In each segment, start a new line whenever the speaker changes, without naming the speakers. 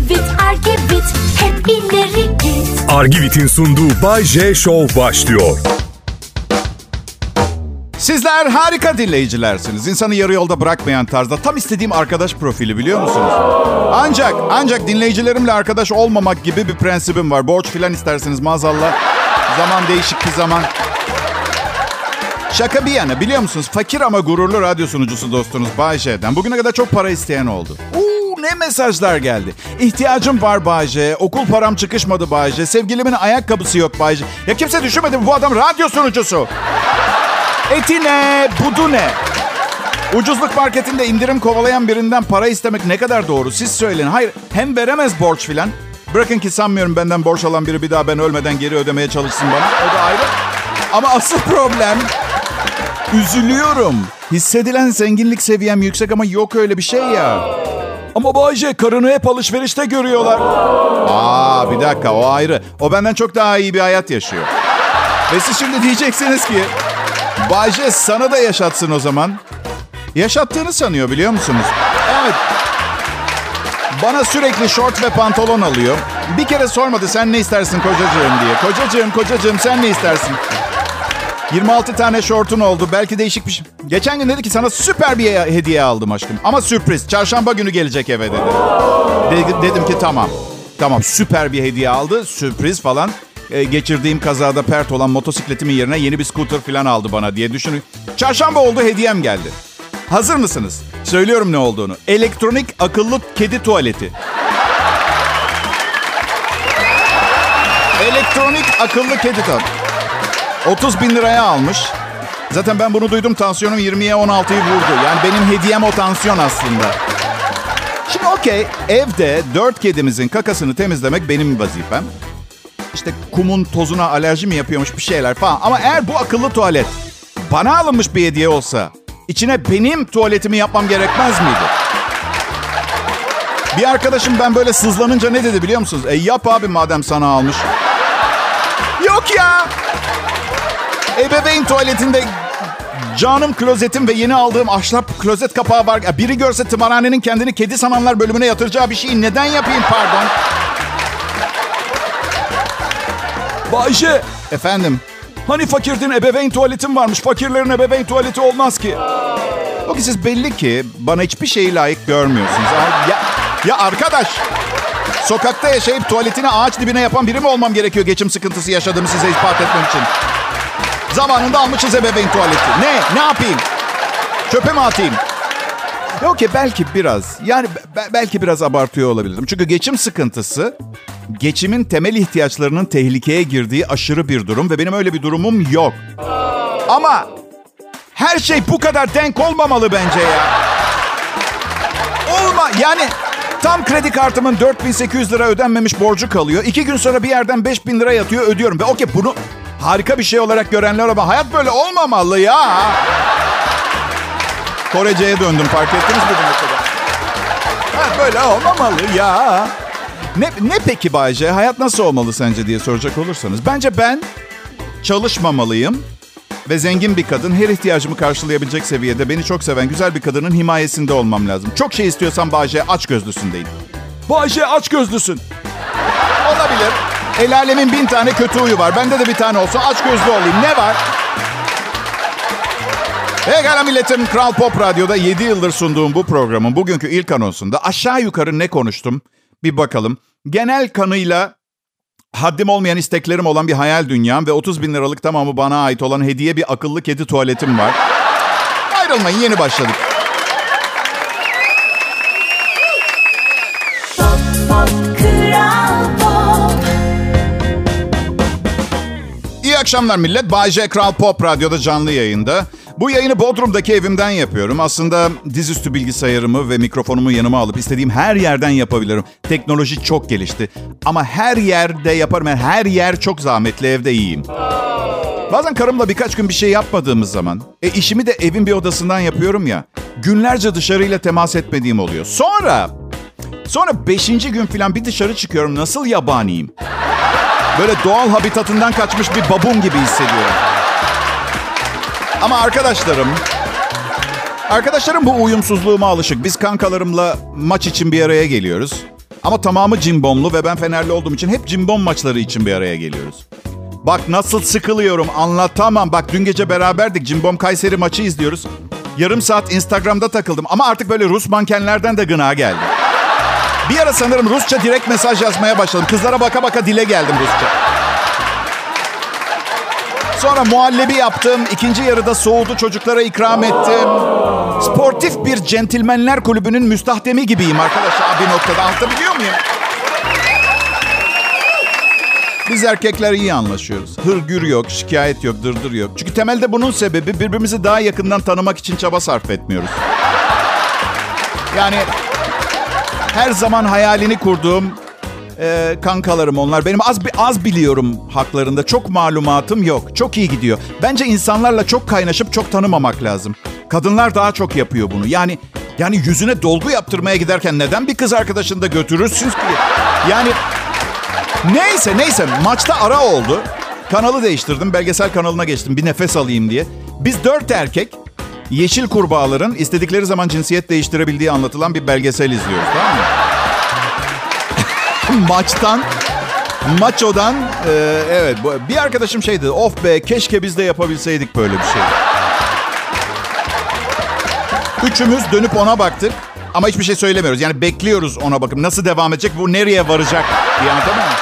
Argivit, Argivit, hep ileri git.
Argivit'in sunduğu Bay J Show başlıyor.
Sizler harika dinleyicilersiniz. İnsanı yarı yolda bırakmayan tarzda tam istediğim arkadaş profili, biliyor musunuz? Ancak dinleyicilerimle arkadaş olmamak gibi bir prensibim var. Borç filan isterseniz maazallah. Zaman değişik bir zaman. Şaka bir yana, biliyor musunuz? Fakir ama gururlu radyo sunucusu dostunuz Bay J'den bugüne kadar çok para isteyen oldu. Ne mesajlar geldi. İhtiyacım var Bay J. Okul param çıkışmadı Bay J. Sevgilimin ayakkabısı yok Bay J. Ya kimse düşünmedi mi bu adam radyo sunucusu? Eti ne? Budu ne? Ucuzluk marketinde indirim kovalayan birinden para istemek ne kadar doğru? Siz söyleyin. Hayır, hem veremez borç filan. Bırakın ki sanmıyorum benden borç alan biri bir daha ben ölmeden geri ödemeye çalışsın bana. O da ayrı. Ama asıl problem... Üzülüyorum. Hissedilen zenginlik seviyem yüksek ama yok öyle bir şey ya. Ama Bayce, karını hep alışverişte görüyorlar. Bir dakika, o ayrı. O benden çok daha iyi bir hayat yaşıyor. Ve siz şimdi diyeceksiniz ki... Bayce sana da yaşatsın o zaman. Yaşattığını sanıyor, biliyor musunuz? Evet. Bana sürekli şort ve pantolon alıyor. Bir kere sormadı sen ne istersin kocacığım diye. Kocacığım sen ne istersin? 26 tane şortun oldu. Belki değişik bir şey. Geçen gün dedi ki sana süper bir hediye aldım aşkım. Ama sürpriz. Çarşamba günü gelecek eve dedi. Dedim ki tamam. Tamam, süper bir hediye aldı. Sürpriz falan. Geçirdiğim kazada pert olan motosikletimin yerine yeni bir scooter falan aldı bana diye düşünün. Çarşamba oldu, hediyem geldi. Hazır mısınız? Söylüyorum ne olduğunu. Elektronik akıllı kedi tuvaleti. Elektronik akıllı kedi tuvaleti. 30 bin liraya almış. Zaten ben bunu duydum, tansiyonum 20'ye 16'yı vurdu. Yani benim hediyem o tansiyon aslında. Şimdi okey, evde 4 kedimizin kakasını temizlemek benim vazifem. İşte kumun tozuna alerji mi yapıyormuş bir şeyler falan. Ama eğer bu akıllı tuvalet bana alınmış bir hediye olsa... içine benim tuvaletimi yapmam gerekmez miydi? Bir arkadaşım ben böyle sızlanınca ne dedi biliyor musunuz? Yap abi madem sana almış. Yok ya. Ebeveyn tuvaletinde canım klozetim ve yeni aldığım ahşap klozet kapağı var. Biri görse tımarhanenin kendini kedi sananlar bölümüne yatıracağı bir şeyi neden yapayım pardon? Bayşe. Efendim? Hani fakirdin ebeveyn tuvaletin varmış. Fakirlerin ebeveyn tuvaleti olmaz ki. O ki siz belli ki bana hiçbir şeyi layık görmüyorsunuz. Ya arkadaş. Sokakta yaşayıp tuvaletini ağaç dibine yapan biri mi olmam gerekiyor geçim sıkıntısı yaşadığımı size ispat etmem için? Zamanında almışız ebeveyn tuvaleti. Ne yapayım? Çöpe mi atayım? Yok ki belki biraz. Yani belki biraz abartıyor olabilirim. Çünkü geçim sıkıntısı... geçimin temel ihtiyaçlarının tehlikeye girdiği aşırı bir durum ve benim öyle bir durumum yok. Ama her şey bu kadar denk olmamalı bence ya. Yani tam kredi kartımın 4.800 lira ödenmemiş borcu kalıyor. 2 gün sonra bir yerden 5.000 lira yatıyor, ödüyorum. Ve okey, bunu harika bir şey olarak görenler ama hayat böyle olmamalı ya. Korece'ye döndüm, fark ettiniz mi bu noktada? Hayat böyle olmamalı ya. Ne peki Bayce? Hayat nasıl olmalı sence diye soracak olursanız. Bence ben çalışmamalıyım ve zengin bir kadın her ihtiyacımı karşılayabilecek seviyede beni çok seven güzel bir kadının himayesinde olmam lazım. Çok şey istiyorsan Bayce açgözlüsün deyin. Bayce açgözlüsün. Olabilir. El alemin 1000 tane kötü huyu var. Bende de bir tane olsa açgözlü olayım. Ne var? Pekala milletim, Kral Pop Radyo'da 7 yıldır sunduğum bu programın bugünkü ilk anonsunda aşağı yukarı ne konuştum? Bir bakalım. Genel kanıyla haddim olmayan isteklerim olan bir hayal dünyam ve 30 bin liralık tamamı bana ait olan hediye bir akıllı kedi tuvaletim var. Ayrılmayın, yeni başladık. İyi akşamlar millet. Bay J Kral Pop Radyo'da canlı yayında. Bu yayını Bodrum'daki evimden yapıyorum. Aslında dizüstü bilgisayarımı ve mikrofonumu yanıma alıp istediğim her yerden yapabilirim. Teknoloji çok gelişti. Ama her yerde yaparım. Yani her yer çok zahmetli, evde iyiyim. Bazen karımla birkaç gün bir şey yapmadığımız zaman... işimi de evin bir odasından yapıyorum ya... günlerce dışarıyla temas etmediğim oluyor. Sonra 5. gün falan bir dışarı çıkıyorum. Nasıl yabaniyim? Böyle doğal habitatından kaçmış bir babun gibi hissediyorum. Ama arkadaşlarım bu uyumsuzluğuma alışık. Biz kankalarımla maç için bir araya geliyoruz. Ama tamamı cimbomlu ve ben Fenerli olduğum için hep cimbom maçları için bir araya geliyoruz. Bak nasıl sıkılıyorum, anlatamam. Bak dün gece beraberdik, Cimbom Kayseri maçı izliyoruz. Yarım saat Instagram'da takıldım ama artık böyle Rus mankenlerden de gına geldi. Bir ara sanırım Rusça direkt mesaj yazmaya başladım. Kızlara baka baka dile geldim Rusça. Sonra muhallebi yaptım. İkinci yarıda soğudu, çocuklara ikram ettim. Sportif bir centilmenler kulübünün müstahdemi gibiyim arkadaşlar bir noktada. Anlatabiliyor muyum? Biz erkekler iyi anlaşıyoruz. Hırgür yok, şikayet yok, dırdır yok. Çünkü temelde bunun sebebi birbirimizi daha yakından tanımak için çaba sarf etmiyoruz. Yani her zaman hayalini kurduğum kankalarım onlar. Benim az biliyorum haklarında. Çok malumatım yok. Çok iyi gidiyor. Bence insanlarla çok kaynaşıp çok tanımamak lazım. Kadınlar daha çok yapıyor bunu. Yani yüzüne dolgu yaptırmaya giderken neden bir kız arkadaşını da götürürsünüz ki? Yani neyse maçta ara oldu. Kanalı değiştirdim. Belgesel kanalına geçtim. Bir nefes alayım diye. Biz 4 erkek yeşil kurbağaların istedikleri zaman cinsiyet değiştirebildiği anlatılan bir belgesel izliyoruz. Tamam mı? Maçodan evet bir arkadaşım şey dedi. Of be keşke biz de yapabilseydik böyle bir şey. Üçümüz dönüp ona baktık. Ama hiçbir şey söylemiyoruz. Yani bekliyoruz ona bakıp nasıl devam edecek, bu nereye varacak diye, anladın mı?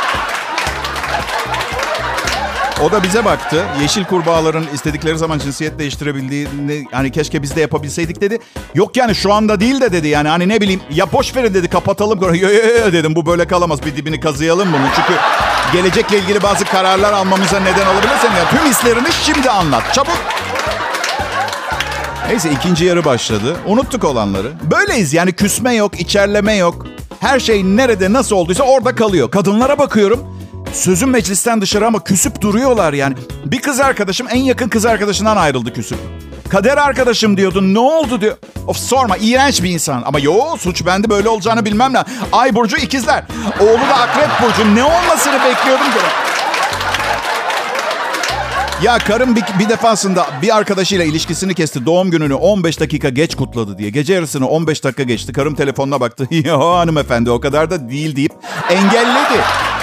O da bize baktı. Yeşil kurbağaların istedikleri zaman cinsiyet değiştirebildiğini, hani keşke biz de yapabilseydik dedi. Yok yani şu anda değil de dedi. Yani hani ne bileyim ya boş verin dedi, kapatalım. Yo dedim, bu böyle kalamaz, bir dibini kazıyalım bunu. Çünkü gelecekle ilgili bazı kararlar almamıza neden olabilirsen ya tüm hislerini şimdi anlat çabuk. Neyse ikinci yarı başladı. Unuttuk olanları. Böyleyiz yani, küsme yok, içerleme yok. Her şey nerede nasıl olduysa orada kalıyor. Kadınlara bakıyorum. Sözüm meclisten dışarı ama küsüp duruyorlar yani. Bir kız arkadaşım en yakın kız arkadaşından ayrıldı küsüp. Kader arkadaşım diyordun, ne oldu diyor. Of sorma, iğrenç bir insan. Ama suç bende, böyle olacağını bilmem ne. Ay burcu ikizler. Oğlu da akrep burcu. Ne olmasını bekliyordum ki. Ya karım bir defasında bir arkadaşıyla ilişkisini kesti. Doğum gününü 15 dakika geç kutladı diye. Gece yarısını 15 dakika geçti. Karım telefonuna baktı. Yo hanımefendi o kadar da değil deyip engelledi.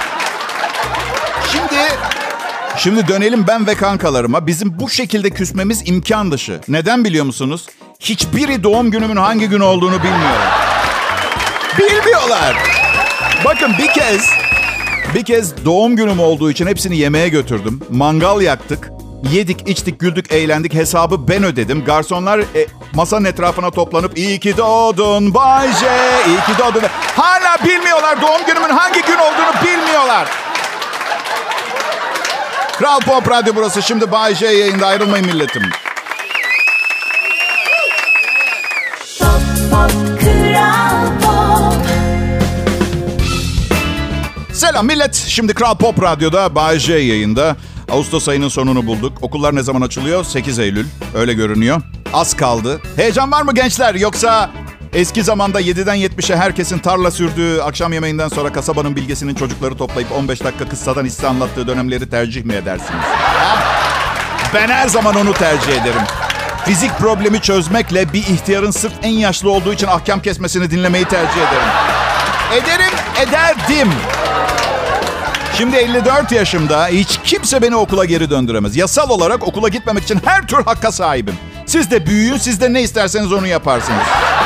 Şimdi dönelim ben ve kankalarıma. Bizim bu şekilde küsmemiz imkan dışı. Neden biliyor musunuz? Hiçbiri doğum günümün hangi gün olduğunu bilmiyorlar. Bilmiyorlar. Bakın bir kez doğum günüm olduğu için hepsini yemeğe götürdüm. Mangal yaktık. Yedik, içtik, güldük, eğlendik. Hesabı ben ödedim. Garsonlar masanın etrafına toplanıp iyi ki doğdun Bay J, iyi ki doğdun. Hala bilmiyorlar, doğum günümün hangi gün olduğunu bilmiyorlar. Kral Pop Radyo burası. Şimdi Bay J yayında, ayrılmayın milletim.
Pop, pop, Kral Pop.
Selam millet. Şimdi Kral Pop Radyo'da Bay J yayında. Ağustos ayının sonunu bulduk. Okullar ne zaman açılıyor? 8 Eylül. Öyle görünüyor. Az kaldı. Heyecan var mı gençler? Yoksa eski zamanda 7'den 70'e herkesin tarla sürdüğü, akşam yemeğinden sonra kasabanın bilgesinin çocukları toplayıp 15 dakika kıssadan hisse anlattığı dönemleri tercih mi edersiniz? Ha? Ben her zaman onu tercih ederim. Fizik problemi çözmekle bir ihtiyarın sırf en yaşlı olduğu için ahkam kesmesini dinlemeyi tercih ederim. Ederdim. Şimdi 54 yaşımda, hiç kimse beni okula geri döndüremez. Yasal olarak okula gitmemek için her tür hakka sahibim. Siz de büyüyün, siz de ne isterseniz onu yaparsınız.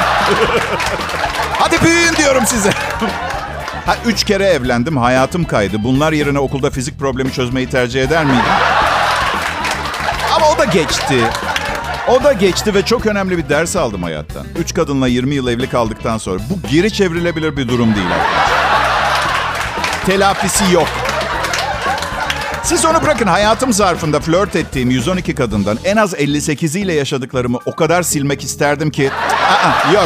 Hadi büyüyün diyorum size. 3 kere evlendim, hayatım kaydı. Bunlar yerine okulda fizik problemi çözmeyi tercih eder miydim? Ama o da geçti ve çok önemli bir ders aldım hayattan. 3 kadınla 20 yıl evli kaldıktan sonra bu geri çevrilebilir bir durum değil arkadaşlar. Telafisi yok. Siz onu bırakın, hayatım zarfında flört ettiğim 112 kadından en az 58'iyle yaşadıklarımı o kadar silmek isterdim ki... Yok.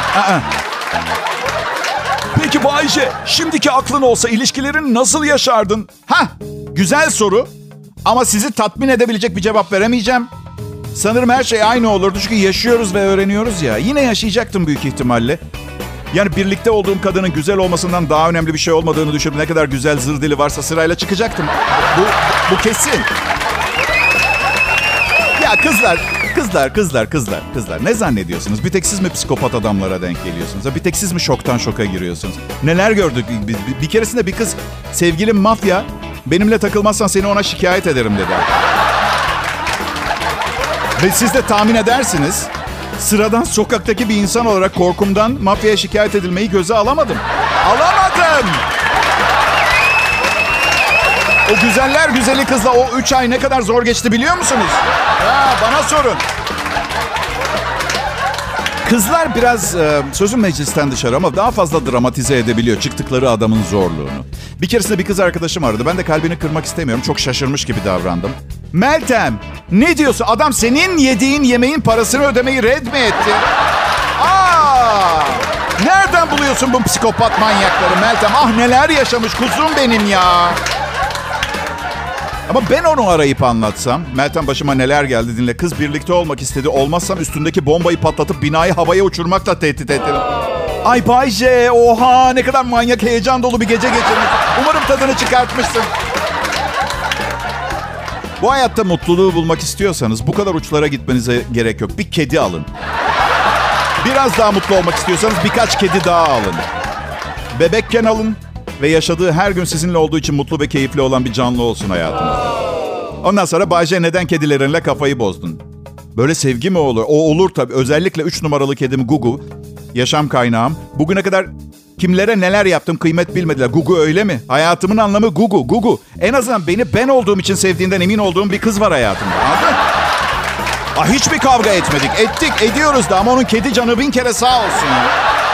Peki Bayce, şimdiki aklın olsa ilişkilerini nasıl yaşardın? Güzel soru ama sizi tatmin edebilecek bir cevap veremeyeceğim. Sanırım her şey aynı olurdu çünkü yaşıyoruz ve öğreniyoruz ya. Yine yaşayacaktım büyük ihtimalle. Yani birlikte olduğum kadının güzel olmasından daha önemli bir şey olmadığını düşünüp ne kadar güzel zır dili varsa sırayla çıkacaktım. Bu kesin. Ya kızlar, Kızlar. Ne zannediyorsunuz? Bir tek siz mi psikopat adamlara denk geliyorsunuz? Bir tek siz mi şoktan şoka giriyorsunuz? Neler gördük? Bir keresinde bir kız, sevgilim mafya, benimle takılmazsan seni ona şikayet ederim dedi. Ve siz de tahmin edersiniz, sıradan sokaktaki bir insan olarak korkumdan mafyaya şikayet edilmeyi göze alamadım. O güzeller güzeli kızla o 3 ay ne kadar zor geçti biliyor musunuz? Bana sorun. Kızlar biraz sözüm meclisten dışarı ama daha fazla dramatize edebiliyor çıktıkları adamın zorluğunu. Bir keresinde bir kız arkadaşım aradı. Ben de kalbini kırmak istemiyorum. Çok şaşırmış gibi davrandım. Meltem, ne diyorsun? Adam senin yediğin yemeğin parasını ödemeyi red mi etti? Nereden buluyorsun bu psikopat manyakları Meltem? Neler yaşamış kuzum benim ya. Ama ben onu arayıp anlatsam, Meltem başıma neler geldi dinle. Kız birlikte olmak istedi. Olmazsam üstündeki bombayı patlatıp binayı havaya uçurmakla tehdit etti. Ay Bayce, oha ne kadar manyak, heyecan dolu bir gece geçirmiş. Umarım tadını çıkartmışsın. Bu hayatta mutluluğu bulmak istiyorsanız bu kadar uçlara gitmenize gerek yok. Bir kedi alın. Biraz daha mutlu olmak istiyorsanız birkaç kedi daha alın. Bebekken alın. Ve yaşadığı her gün sizinle olduğu için mutlu ve keyifli olan bir canlı olsun hayatınızda. Ondan sonra Bayce neden kedilerinle kafayı bozdun? Böyle sevgi mi olur? O olur tabii. Özellikle 3 numaralı kedim Gugu. Yaşam kaynağım. Bugüne kadar kimlere neler yaptım kıymet bilmediler. Gugu öyle mi? Hayatımın anlamı Gugu. En azından beni ben olduğum için sevdiğinden emin olduğum bir kız var hayatımda. Anladın mı? Hiçbir kavga etmedik. Ediyoruz da ama onun kedi canı 1000 kere sağ olsun ya.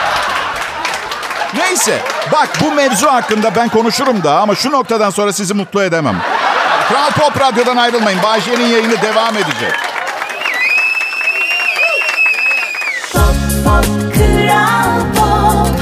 Neyse, bak bu mevzu hakkında ben konuşurum da ama şu noktadan sonra sizi mutlu edemem. Kral Pop Radyo'dan ayrılmayın. Bay J'nin yayını devam edecek.
Kral Pop.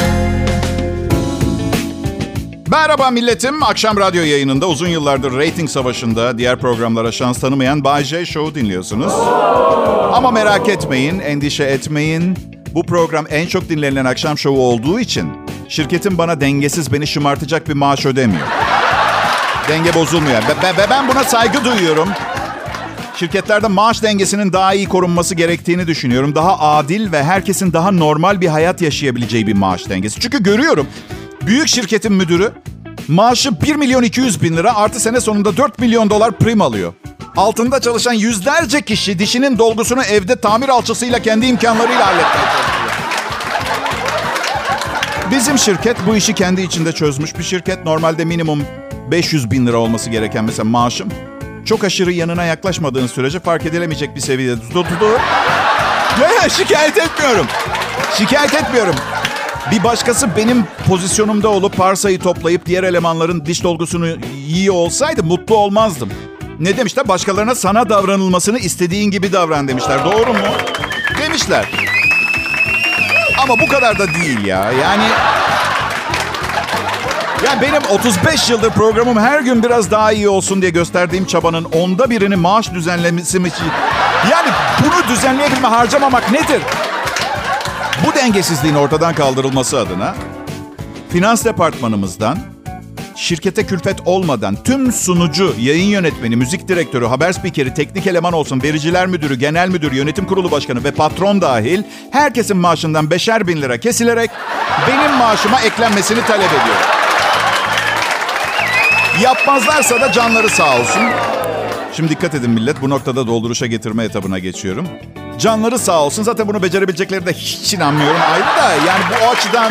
Merhaba milletim. Akşam radyo yayınında uzun yıllardır reyting savaşında diğer programlara şans tanımayan Bay J Show'u dinliyorsunuz. Ama merak etmeyin, endişe etmeyin. Bu program en çok dinlenilen akşam şovu olduğu için şirketim bana dengesiz, beni şımartacak bir maaş ödemiyor. Denge bozulmuyor. Ben buna saygı duyuyorum. Şirketlerde maaş dengesinin daha iyi korunması gerektiğini düşünüyorum. Daha adil ve herkesin daha normal bir hayat yaşayabileceği bir maaş dengesi. Çünkü görüyorum, büyük şirketin müdürü maaşı 1.200.000 lira artı sene sonunda 4 milyon dolar prim alıyor. Altında çalışan yüzlerce kişi dişinin dolgusunu evde tamir alçısıyla kendi imkanlarıyla halletmeye çalışıyor. Bizim şirket bu işi kendi içinde çözmüş bir şirket. Normalde minimum 500.000 lira olması gereken mesela maaşım. Çok aşırı yanına yaklaşmadığın sürece fark edilemeyecek bir seviyede tutuldu. Şikayet etmiyorum. Bir başkası benim pozisyonumda olup parsayı toplayıp diğer elemanların diş dolgusunu yiyor olsaydı mutlu olmazdım. Ne demişler? Başkalarına sana davranılmasını istediğin gibi davran demişler. Doğru mu? Demişler. Ama bu kadar da değil ya. Yani benim 35 yıldır programım her gün biraz daha iyi olsun diye gösterdiğim çabanın 1/10'ını maaş düzenlemesi için. Yani bunu düzenleyebilme, harcamamak nedir? Bu dengesizliğin ortadan kaldırılması adına finans departmanımızdan şirkete külfet olmadan tüm sunucu, yayın yönetmeni, müzik direktörü, haber spikeri, teknik eleman olsun, vericiler müdürü, genel müdür, yönetim kurulu başkanı ve patron dahil herkesin maaşından 5'er bin lira kesilerek benim maaşıma eklenmesini talep ediyor. Yapmazlarsa da canları sağ olsun. Şimdi dikkat edin millet, bu noktada dolduruşa getirme etabına geçiyorum. Canları sağ olsun. Zaten bunu becerebileceklerine de hiç inanmıyorum. Ayrı da yani bu açıdan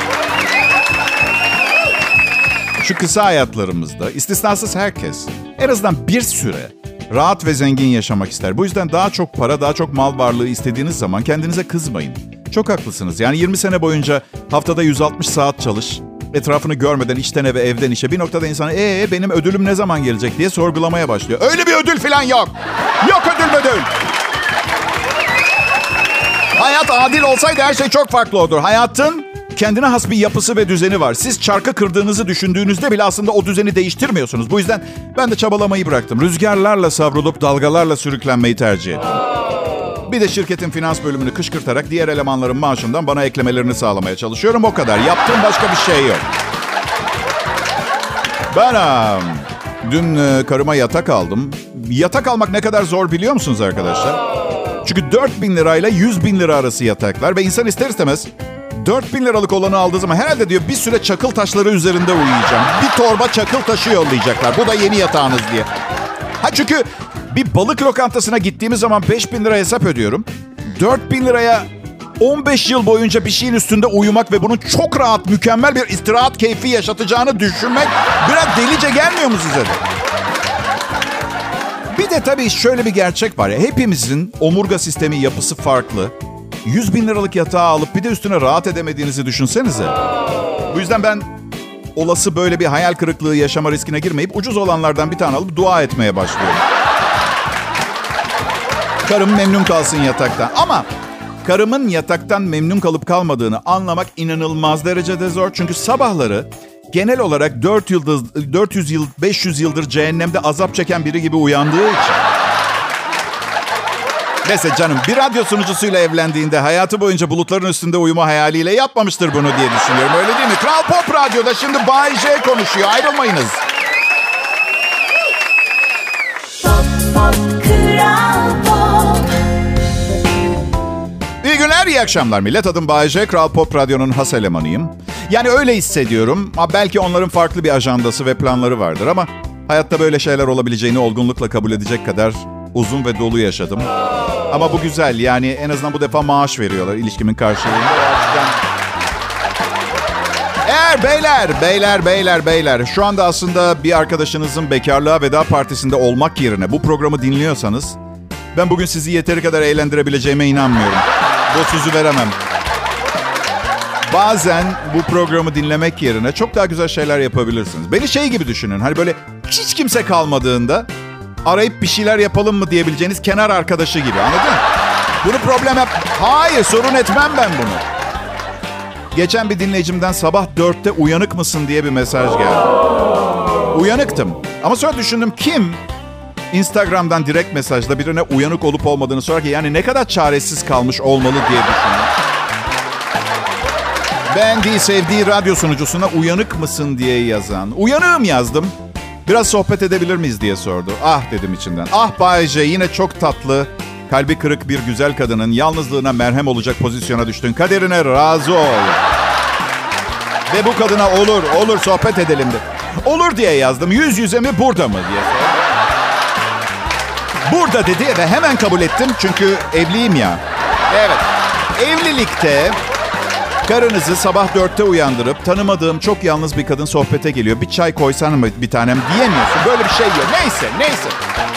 şu kısa hayatlarımızda istisnasız herkes en azından bir süre rahat ve zengin yaşamak ister. Bu yüzden daha çok para, daha çok mal varlığı istediğiniz zaman kendinize kızmayın. Çok haklısınız. Yani 20 sene boyunca haftada 160 saat çalış, etrafını görmeden içten eve, evden işe. Bir noktada insan benim ödülüm ne zaman gelecek diye sorgulamaya başlıyor. Öyle bir ödül falan yok. Yok ödül. Hayat adil olsaydı her şey çok farklı olurdu. Hayatın kendine has bir yapısı ve düzeni var. Siz çarkı kırdığınızı düşündüğünüzde bile aslında o düzeni değiştirmiyorsunuz. Bu yüzden ben de çabalamayı bıraktım. Rüzgarlarla savrulup dalgalarla sürüklenmeyi tercih ettim. Bir de şirketin finans bölümünü kışkırtarak diğer elemanların maaşından bana eklemelerini sağlamaya çalışıyorum. O kadar. Yaptığım başka bir şey yok. Ben dün karıma yatak aldım. Yatak almak ne kadar zor biliyor musunuz arkadaşlar? Çünkü 4.000 lirayla 100.000 lira arası yataklar ve insan ister istemez 4.000 liralık olanı aldığı zaman herhalde diyor bir süre çakıl taşları üzerinde uyuyacağım. Bir torba çakıl taşı yollayacaklar. Bu da yeni yatağınız diye. Çünkü bir balık lokantasına gittiğimiz zaman 5.000 lira hesap ödüyorum. 4.000 liraya 15 yıl boyunca bir şeyin üstünde uyumak ve bunun çok rahat, mükemmel bir istirahat keyfi yaşatacağını düşünmek biraz delice gelmiyor mu size de? Bir de tabii şöyle bir gerçek var ya. Hepimizin omurga sistemi yapısı farklı. 100.000 liralık yatağı alıp bir de üstüne rahat edemediğinizi düşünsenize. Bu yüzden ben olası böyle bir hayal kırıklığı yaşama riskine girmeyip ucuz olanlardan bir tane alıp dua etmeye başlıyorum. Karım memnun kalsın yataktan. Ama karımın yataktan memnun kalıp kalmadığını anlamak inanılmaz derecede zor. Çünkü sabahları genel olarak 400 yıl, 500 yıldır cehennemde azap çeken biri gibi uyandığı için. Neyse canım, bir radyo sunucusuyla evlendiğinde hayatı boyunca bulutların üstünde uyuma hayaliyle yapmamıştır bunu diye düşünüyorum. Öyle değil mi? Kral Pop Radyo'da şimdi Bay J konuşuyor. Ayrılmayınız.
Kral Pop.
İyi günler, iyi akşamlar millet. Adım Bay J. Kral Pop Radyo'nun has elemanıyım. Yani öyle hissediyorum. Belki onların farklı bir ajandası ve planları vardır ama hayatta böyle şeyler olabileceğini olgunlukla kabul edecek kadar uzun ve dolu yaşadım. Ama bu güzel. Yani en azından bu defa maaş veriyorlar ilişkimin karşılığında. Eğer beyler şu anda aslında bir arkadaşınızın bekarlığa veda partisinde olmak yerine bu programı dinliyorsanız ben bugün sizi yeteri kadar eğlendirebileceğime inanmıyorum. Bu sözü veremem. Bazen bu programı dinlemek yerine çok daha güzel şeyler yapabilirsiniz. Beni şey gibi düşünün. Hani böyle hiç kimse kalmadığında arayıp bir şeyler yapalım mı diyebileceğiniz kenar arkadaşı gibi. Anladın? Bunu problem yap... Hayır, sorun etmem ben bunu. Geçen bir dinleyicimden sabah 4'te uyanık mısın diye bir mesaj geldi. Uyanıktım. Ama sonra düşündüm, kim Instagram'dan direkt mesajla birine uyanık olup olmadığını sorar ki yani ne kadar çaresiz kalmış olmalı diye düşündüm. Beğendiği, sevdiği radyo sunucusuna uyanık mısın diye yazan. Uyanığım yazdım. Biraz sohbet edebilir miyiz diye sordu. Ah dedim içimden. Ah Bay J, yine çok tatlı, kalbi kırık bir güzel kadının yalnızlığına merhem olacak pozisyona düştün. Kaderine razı ol. Ve bu kadına olur sohbet edelim de. Olur diye yazdım. Yüz yüze mi, burada mı diye sordu. Burada dedi ve hemen kabul ettim çünkü evliyim ya. Evet, evlilikte karınızı sabah 4'te uyandırıp tanımadığım çok yalnız bir kadın sohbete geliyor. Bir çay koysan mı bir tanem diyemiyorsun. Böyle bir şey yok. Neyse.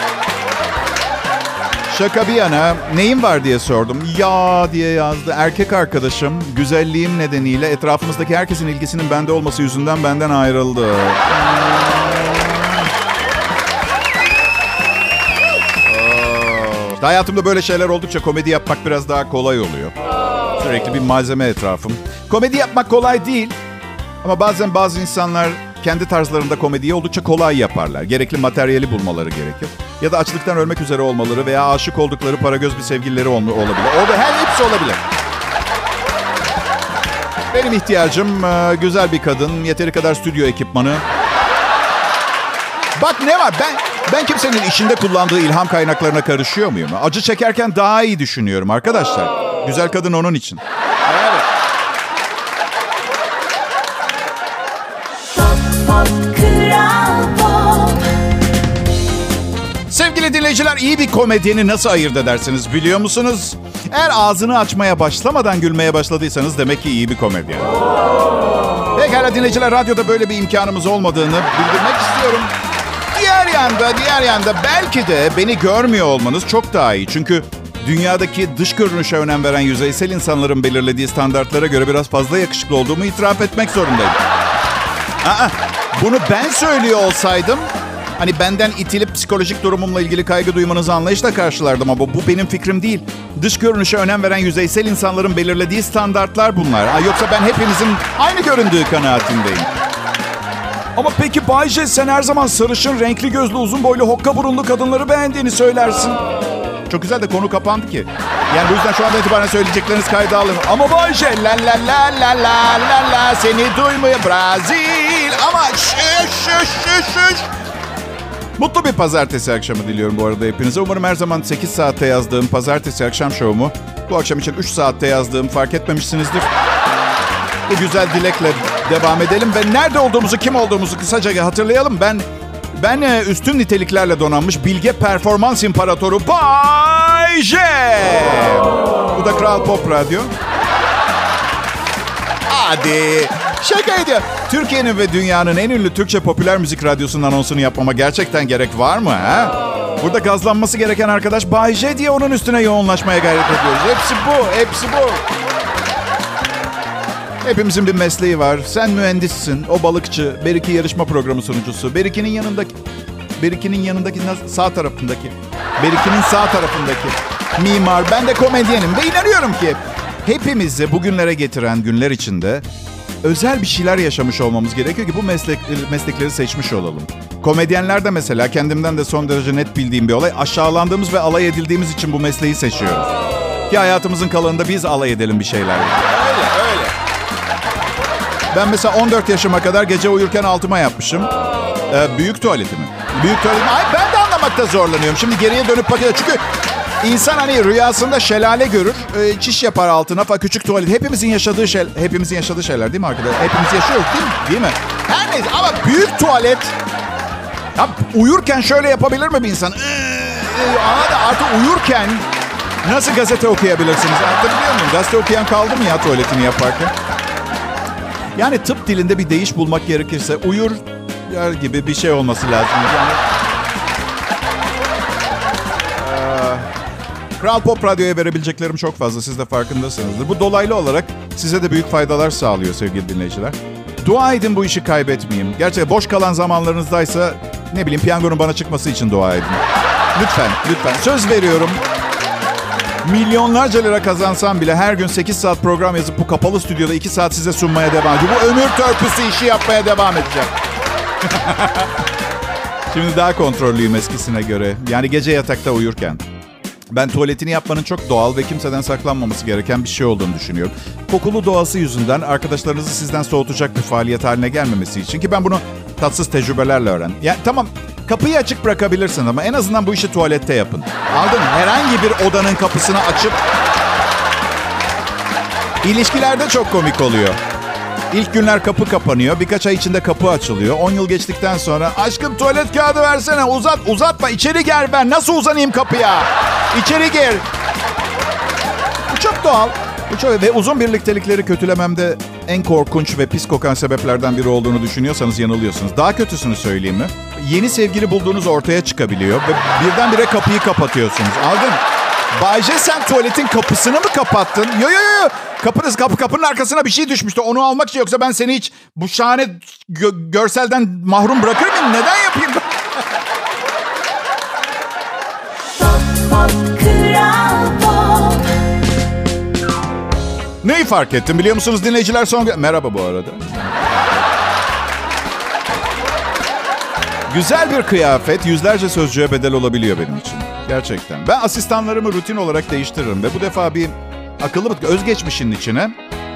Şaka bir yana, neyin var diye sordum. Ya diye yazdı. Erkek arkadaşım güzelliğim nedeniyle etrafımızdaki herkesin ilgisinin bende olması yüzünden benden ayrıldı. Hayatımda böyle şeyler oldukça komedi yapmak biraz daha kolay oluyor. Sürekli bir malzeme etrafım. Komedi yapmak kolay değil. Ama bazen bazı insanlar kendi tarzlarında komediyi oldukça kolay yaparlar. Gerekli materyali bulmaları gerekir. Ya da açlıktan ölmek üzere olmaları veya aşık oldukları paragöz bir sevgilileri olabilir. O da hepsi olabilir. Benim ihtiyacım güzel bir kadın, yeteri kadar stüdyo ekipmanı. Bak ne var, ben kimsenin işinde kullandığı ilham kaynaklarına karışıyor muyum? Acı çekerken daha iyi düşünüyorum arkadaşlar. Güzel kadın onun için. Evet.
Kral Pop.
Sevgili dinleyiciler, iyi bir komedyeni nasıl ayırt edersiniz biliyor musunuz? Eğer ağzını açmaya başlamadan gülmeye başladıysanız demek ki iyi bir komedyen. Pekala dinleyiciler, radyoda böyle bir imkanımız olmadığını bildirmek istiyorum. Diğer yanda belki de beni görmüyor olmanız çok daha iyi. Çünkü dünyadaki dış görünüşe önem veren yüzeysel insanların belirlediği standartlara göre biraz fazla yakışıklı olduğumu itiraf etmek zorundayım. Bunu ben söylüyor olsaydım, hani benden itilip psikolojik durumumla ilgili kaygı duymanızı anlayışla karşılardım ama bu benim fikrim değil. Dış görünüşe önem veren yüzeysel insanların belirlediği standartlar bunlar. Yoksa ben hepinizin aynı göründüğü kanaatindeyim. Ama peki Bay J, sen her zaman sarışın, renkli gözlü, uzun boylu, hokka burunlu kadınları beğendiğini söylersin. Çok güzel de konu kapandı ki. Yani bu yüzden şu anda itibaren söyleyecekleriniz kayda alın. Ama Bay J, la seni duymuyor Brazil. Ama şş. Mutlu bir pazartesi akşamı diliyorum bu arada hepinize. Umarım her zaman 8 saatte yazdığım pazartesi akşam şovumu bu akşam için 3 saatte yazdığım fark etmemişsinizdir. Bu güzel dilekle devam edelim ve nerede olduğumuzu, kim olduğumuzu kısaca hatırlayalım. Ben üstün niteliklerle donanmış bilge performans imparatoru Bay J. Bu da Kral Pop Radyo. Hadi. Şakaydı. Türkiye'nin ve dünyanın en ünlü Türkçe popüler müzik radyosunun anonsunu yapmama gerçekten gerek var mı? Ha? Burada gazlanması gereken arkadaş Bay J diye onun üstüne yoğunlaşmaya gayret ediyoruz. Hepsi bu. Hepimizin bir mesleği var. Sen mühendissin, o balıkçı, Beriki yarışma programı sunucusu. Berikinin yanındaki sağ tarafındaki. Berikinin sağ tarafındaki mimar. Ben de komedyenim ve inanıyorum ki hepimizi bugünlere getiren günler içinde özel bir şeyler yaşamış olmamız gerekiyor ki bu meslekleri seçmiş olalım. Komedyenler de mesela, kendimden de son derece net bildiğim bir olay. Aşağılandığımız ve alay edildiğimiz için bu mesleği seçiyoruz. Ki hayatımızın kalanında biz alay edelim bir şeyler. Öyle. Ben mesela 14 yaşıma kadar gece uyurken altıma yapmışım. Büyük tuvaletimi. Ay, ben de anlamakta zorlanıyorum. Şimdi geriye dönüp bakıyorum. Çünkü insan hani rüyasında şelale görür. Çiş yapar altına falan, küçük tuvalet. Hepimizin yaşadığı şeyler değil mi arkadaşlar? Hepimiz yaşıyoruz değil mi? Her neyse ama büyük tuvalet. Ya, uyurken şöyle yapabilir mi bir insan? Artık uyurken nasıl gazete okuyabilirsiniz? Anlatabiliyor muyum? Gazete okuyan kaldı mı ya tuvaletini yaparken? Yani tıp dilinde bir deyiş bulmak gerekirse uyur gibi bir şey olması lazım. Yani Kral Pop Radyo'ya verebileceklerim çok fazla. Siz de farkındasınızdır. Bu dolaylı olarak size de büyük faydalar sağlıyor sevgili dinleyiciler. Dua edin bu işi kaybetmeyeyim. Gerçekten boş kalan zamanlarınızdaysa ne bileyim piyangonun bana çıkması için dua edin. Lütfen. Söz veriyorum. Milyonlarca lira kazansam bile her gün 8 saat program yazıp bu kapalı stüdyoda 2 saat size sunmaya devam edeceğim. Bu ömür törpüsü işi yapmaya devam edeceğim. Şimdi daha kontrollüyüm eskisine göre. Yani gece yatakta uyurken. Ben tuvaletini yapmanın çok doğal ve kimseden saklanmaması gereken bir şey olduğunu düşünüyorum. Kokulu doğası yüzünden arkadaşlarınızı sizden soğutacak bir faaliyet haline gelmemesi için. Ki ben bunu tatsız tecrübelerle öğrendim. Yani tamam, kapıyı açık bırakabilirsin ama en azından bu işi tuvalette yapın. Anladın mı? Herhangi bir odanın kapısını açıp... İlişkilerde çok komik oluyor. İlk günler kapı kapanıyor. Birkaç ay içinde kapı açılıyor. 10 yıl geçtikten sonra aşkım tuvalet kağıdı versene. Uzatma. İçeri gel ben. Nasıl uzanayım kapıya? İçeri gir. Bu çok doğal. Ve uzun birliktelikleri kötülememde en korkunç ve pis kokan sebeplerden biri olduğunu düşünüyorsanız yanılıyorsunuz. Daha kötüsünü söyleyeyim mi? Yeni sevgili bulduğunuz ortaya çıkabiliyor ve birdenbire kapıyı kapatıyorsunuz. Anladın mı? Bay J, sen tuvaletin kapısını mı kapattın? Yo. Kapının arkasına bir şey düşmüştü. Onu almak için, yoksa ben seni hiç bu şahane görselden mahrum bırakır mıyım? Neden yapayım? Neyi fark ettim biliyor musunuz dinleyiciler? Merhaba bu arada. Güzel bir kıyafet yüzlerce sözcüğe bedel olabiliyor benim için. Gerçekten. Ben asistanlarımı rutin olarak değiştiririm ve bu defa bir akıllı özgeçmişinin içine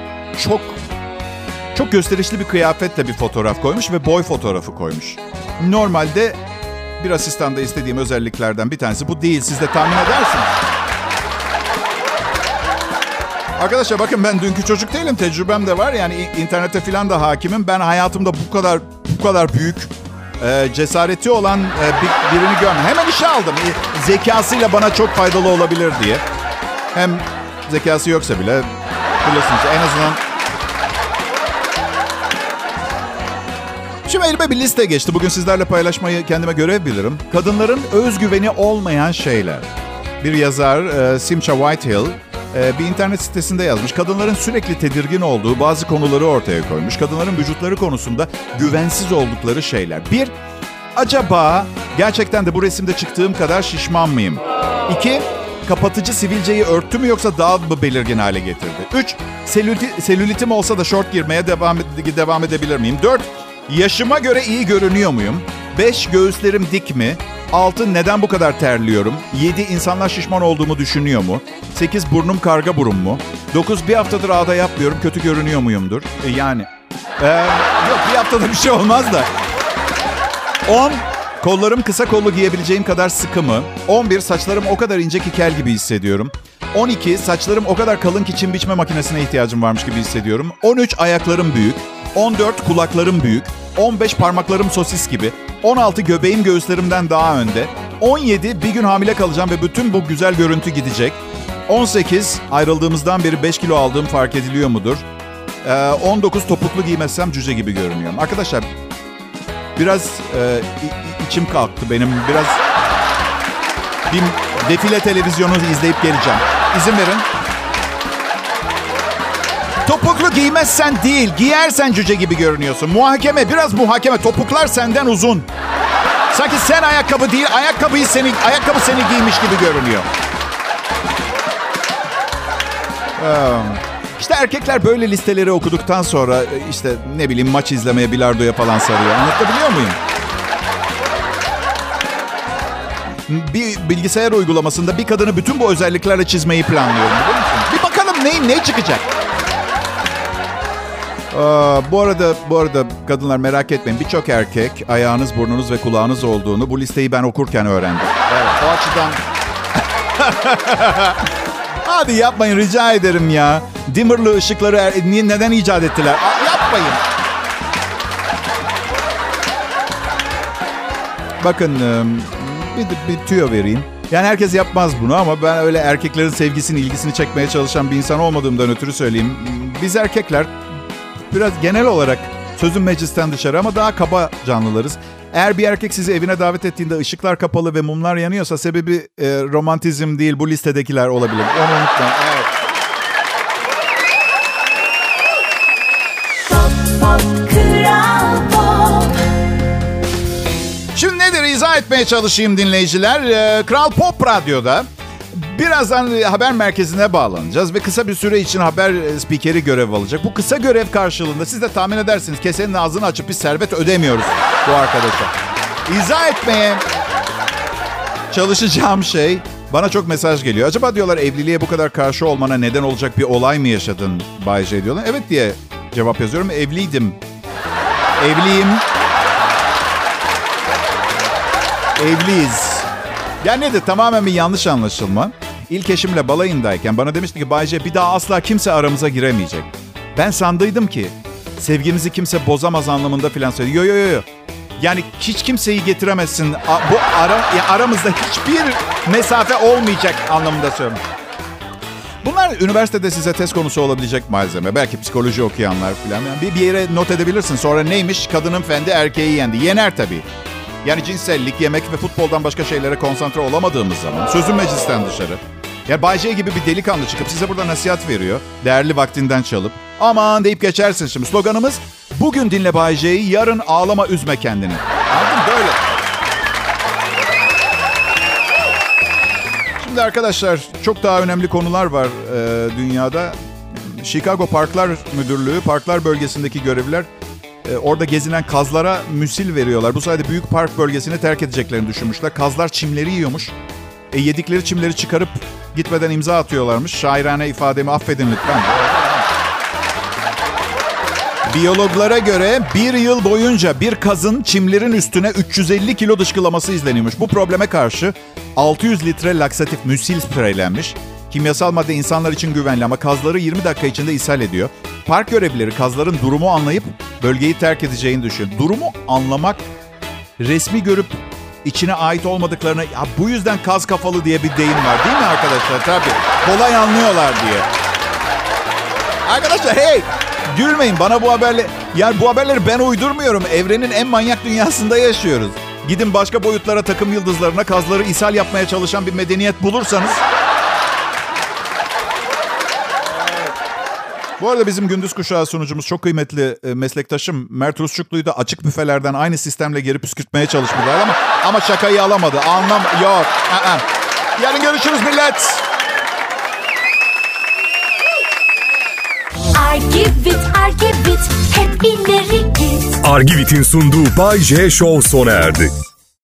çok gösterişli bir kıyafetle bir fotoğraf koymuş ve boy fotoğrafı koymuş. Normalde bir asistanda istediğim özelliklerden bir tanesi bu değil. Siz de tahmin edersiniz. Arkadaşlar bakın, ben dünkü çocuk değilim. Tecrübem de var. Yani internete falan da hakimim. Ben hayatımda bu kadar büyük cesareti olan birini görmedim. Hemen işe aldım. Zekasıyla bana çok faydalı olabilir diye. Hem zekası yoksa bile bilirsiniz en azından. Şimdi elime bir liste geçti. Bugün sizlerle paylaşmayı kendime görev bilirim. Kadınların özgüveni olmayan şeyler. Bir yazar Simcha Whitehill bir internet sitesinde yazmış. Kadınların sürekli tedirgin olduğu bazı konuları ortaya koymuş. Kadınların vücutları konusunda güvensiz oldukları şeyler. 1. Acaba gerçekten de bu resimde çıktığım kadar şişman mıyım? 2. Kapatıcı sivilceyi örttü mü yoksa daha mı belirgin hale getirdi? 3. Selülitim olsa da şort giymeye devam edebilir miyim? 4. Yaşıma göre iyi görünüyor muyum? 5. Göğüslerim dik mi? 6. Neden bu kadar terliyorum? 7. İnsanlar şişman olduğumu düşünüyor mu? 8. Burnum karga burun mu? 9. Bir haftadır ağda yapmıyorum. Kötü görünüyor muyumdur? Yok, bir haftada bir şey olmaz da. 10. Kollarım kısa kollu giyebileceğim kadar sıkı mı? 11. Saçlarım o kadar ince ki kel gibi hissediyorum. 12. Saçlarım o kadar kalın ki çim biçme makinesine ihtiyacım varmış gibi hissediyorum. 13. Ayaklarım büyük. 14. Kulaklarım büyük. 15. Parmaklarım sosis gibi. 16. Göbeğim göğüslerimden daha önde. 17. Bir gün hamile kalacağım ve bütün bu güzel görüntü gidecek. 18. Ayrıldığımızdan beri 5 kilo aldığım fark ediliyor mudur? 19. Topuklu giymezsem cüce gibi görünüyorum. Arkadaşlar biraz içim kalktı benim. Biraz bir defile televizyonu izleyip geleceğim. İzin verin. Topuklu giymezsen değil, giyersen cüce gibi görünüyorsun. Muhakeme, biraz muhakeme. Topuklar senden uzun. Sanki sen ayakkabı değil, ayakkabı seni giymiş gibi görünüyor. İşte erkekler böyle listeleri okuduktan sonra işte ne bileyim maç izlemeye, bilardoya falan sarıyor. Anlatabiliyor muyum? Bir bilgisayar uygulamasında bir kadını bütün bu özelliklerle çizmeyi planlıyorum, biliyor musun? Bir bakalım ne çıkacak. Bu arada kadınlar merak etmeyin. Birçok erkek ayağınız, burnunuz ve kulağınız olduğunu bu listeyi ben okurken öğrendim. Evet, o açıdan... Hadi yapmayın rica ederim ya. Dimmer'lı ışıkları neden icat ettiler? Yapmayın. Bakın bir tüyo vereyim. Yani herkes yapmaz bunu ama ben öyle erkeklerin sevgisini, ilgisini çekmeye çalışan bir insan olmadığımdan ötürü söyleyeyim. Biz erkekler biraz genel olarak sözün meclisten dışarı ama daha kaba canlılarız. Eğer bir erkek sizi evine davet ettiğinde ışıklar kapalı ve mumlar yanıyorsa sebebi romantizm değil, bu listedekiler olabilir. Onu unutmayın. Evet.
Pop, pop, Kral Pop.
Şimdi nedir izah etmeye çalışayım dinleyiciler. Kral Pop Radyo'da birazdan haber merkezine bağlanacağız ve kısa bir süre için haber spikeri görev alacak. Bu kısa görev karşılığında siz de tahmin edersiniz kesenin ağzını açıp bir servet ödemiyoruz bu arkadaşa. İzah etmeye çalışacağım şey, bana çok mesaj geliyor. Acaba diyorlar evliliğe bu kadar karşı olmana neden olacak bir olay mı yaşadın Bay J diyorlar. Evet diye cevap yazıyorum. Evliydim. Evliyim. Evliyiz. Yani nedir? Tamamen bir yanlış anlaşılma. İlk eşimle balayındayken bana demişti ki Bay J, bir daha asla kimse aramıza giremeyecek. Ben sandıydım ki sevgimizi kimse bozamaz anlamında filan söyledi. Yo. Yani hiç kimseyi getiremezsin. Aramızda hiçbir mesafe olmayacak anlamında söylüyorum. Bunlar üniversitede size test konusu olabilecek malzeme. Belki psikoloji okuyanlar filan. Yani bir yere not edebilirsin. Sonra neymiş? Kadının fendi erkeği yendi. Yener tabii. Yani cinsellik, yemek ve futboldan başka şeylere konsantre olamadığımız zaman sözün meclisten dışarı. Ya Bay J gibi bir delikanlı çıkıp size burada nasihat veriyor. Değerli vaktinden çalıp aman deyip geçersin şimdi. Sloganımız bugün dinle Bay J'yi, yarın ağlama üzme kendini. Anladın böyle. Şimdi arkadaşlar çok daha önemli konular var dünyada. Chicago Parklar Müdürlüğü, parklar bölgesindeki görevliler orada gezinen kazlara müsil veriyorlar. Bu sayede büyük park bölgesini terk edeceklerini düşünmüşler. Kazlar çimleri yiyormuş. Yedikleri çimleri çıkarıp gitmeden imza atıyorlarmış. Şairane ifademi affedin lütfen. Biyologlara göre bir yıl boyunca bir kazın çimlerin üstüne 350 kilo dışkılaması izleniyormuş. Bu probleme karşı 600 litre laksatif müsil spreylenmiş. Kimyasal madde insanlar için güvenli ama kazları 20 dakika içinde ishal ediyor. Park görevlileri kazların durumu anlayıp bölgeyi terk edeceğini düşünüyor. Durumu anlamak, resmi görüp içine ait olmadıklarına... Ya bu yüzden kaz kafalı diye bir deyim var değil mi arkadaşlar? Tabii. Kolay anlıyorlar diye. Arkadaşlar hey! Gülmeyin bana bu haberleri... Yani bu haberleri ben uydurmuyorum. Evrenin en manyak dünyasında yaşıyoruz. Gidin başka boyutlara, takım yıldızlarına kazları ishal yapmaya çalışan bir medeniyet bulursanız... Bu arada bizim Gündüz Kuşağı sunucumuz çok kıymetli meslektaşım Mert Rusçuklu'yu da açık büfelerden aynı sistemle geri püskürtmeye çalışmışlar ama şakayı alamadı. Yok. Yarın görüşürüz millet.
Argivit hep ileri git.
Argivit'in sunduğu Bay J Show sona erdi.